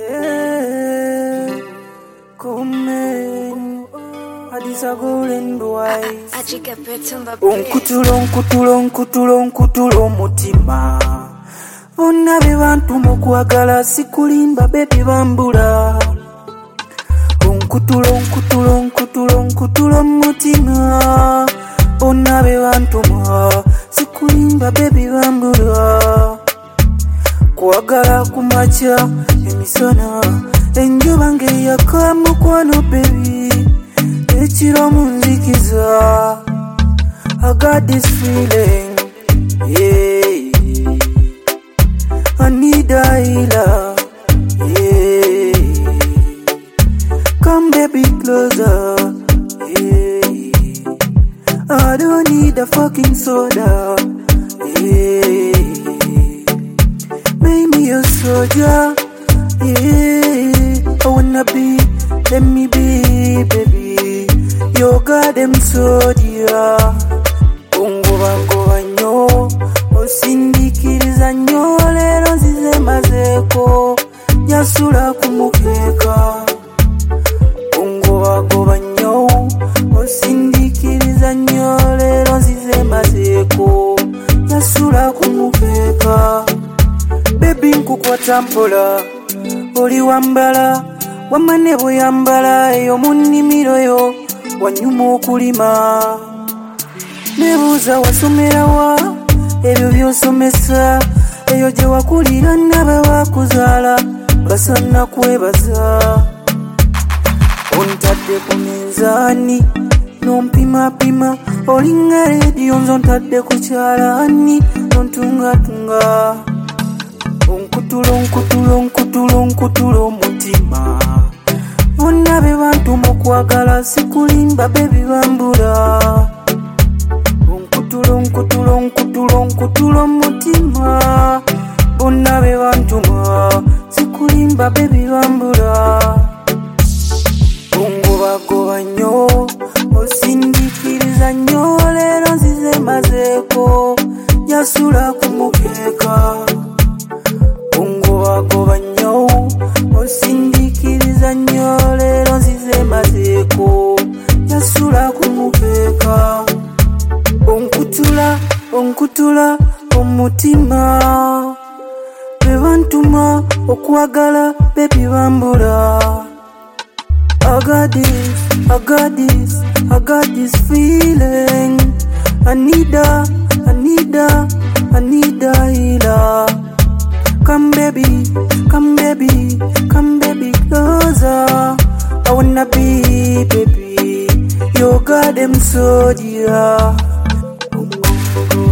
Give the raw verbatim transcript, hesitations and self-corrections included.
Yeah, come Adisa golden boy. Ajika petumba. Onkutulo, onkutulo, onkutulo, onkutulo mutima. Bonna be bantu mukwagala sikulimba baby bambula. Onkutulo, onkutulo, onkutulo, onkutulo mutima. Bonna be bantu mwa sikulimba baby bambula. Kwagala kumacha emisana enjuba ngeyaka mukwano baby ekiro munzikiza. I got this feeling, yeah, I need a healer, yeah, come baby closer, yeah, I don't need a fucking soda, yeah, make me a soldier, yeah, I wanna be, let me be, baby, your goddamn soldier. Ungoba ngoba nyo, osindikiriza nyo, lero nzize mazeko, nyasula kumukeka. Ungoba ngoba nyo, osindikiriza nyo, lero nzize mazeko, nyasula kumukeka. Baby nkukwata mpola, oli wambala, wamane bweyambala, eyo munnimiro yo, wanyuma okulima. Nebuuza wasomera wa, ebyo by'osomesa, eyo gye wakulira n'aba bakuzaala, basana kwebaza. Ontadde ku minzaani, n'ompimapima, olinga leediyo nzo ntadde ku kyalaani, n'ontungatunga. Onkutulo, onkutulo, onkutulo, onkutulo mutima. Bonna be bantu mukwagala sikulimba baby bambula. Onkutulo, onkutulo, onkutulo, onkutulo mutima. Bonna be bantu mwa sikulimba baby bambula. Ongobagoba nnyo, osindikiriza nnyo, lero nzize mazeko, nyasula kumukeka. Ongobagoba nnyo, osindikiriza nnyo, lero nzize mazeko, nyasula kumukeka. Onkutula, onkutula omutima, be bantuma okwagala baby bambula. I got this, I got this, I got this feeling. I need a, I need a, I need a healer. Come baby, come baby, come baby closer. I wanna be, baby, your goddamn soldier.